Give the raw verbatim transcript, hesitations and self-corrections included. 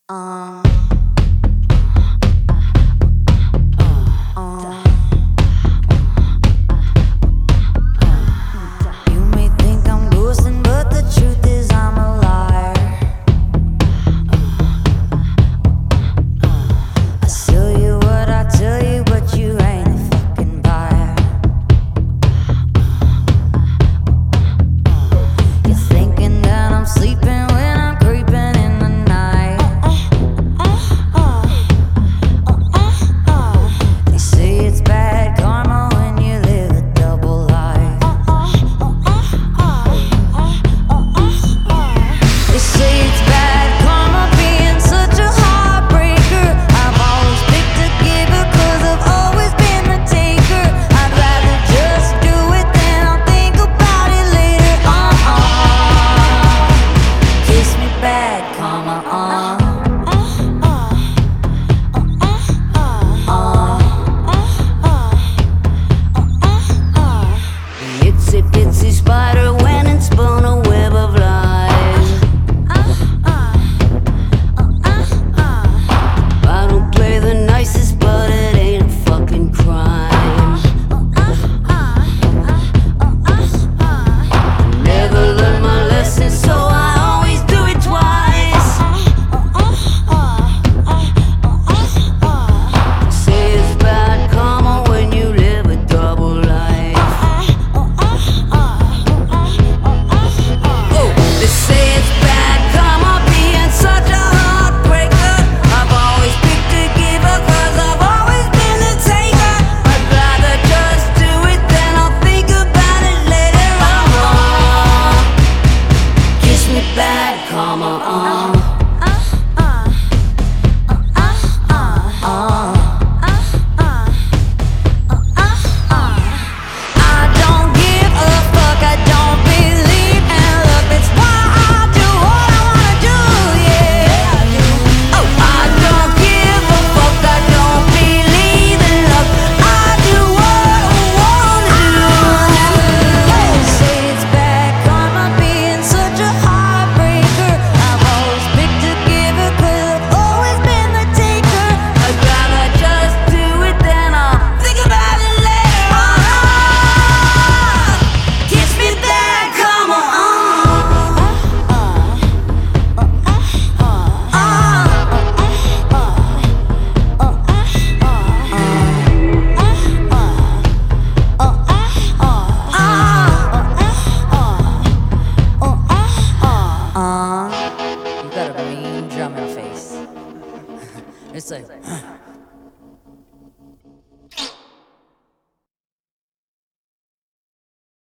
Um, you may think I'm boasting, but the truth is I'm a liar. I sell you what I tell you, but you ain't a fucking buyer. You're thinking that I'm sleeping when I'm creeping in the night. They say it's bad karma when you live a double life. They say it's bad karma being such a heartbreaker. I've always picked a giver 'cause I've always been the taker. I'd rather just do it than I'll think about it later. Uh-uh. Kiss me bad karma, uh. Itsy bitsy spider went and spun a web of lies. I don't play the nicest, but it ain't a fucking crime. Never learned my lesson, so I always do it twice. Say it's bad karma when you live a double life. Oh, they say it's bad karma being such a heartbreaker. I've always picked a giver 'cause I've always been a taker. I'd rather just do it than I'll think about it later on. Kiss me bad karma, uh. I don't give a fuck, I don't believe in luck. That's why I do what I wanna do, yeah. Oh, I don't give a fuck, I don't believe in luck. I do what I wanna do. They say it's bad karma being such a heartbreaker. I've always picked a giver 'cause I've always been the taker. I'd rather just do it than I'll think about it later on. Kiss me bad karma, uh. You got a mean drum in your face. It's like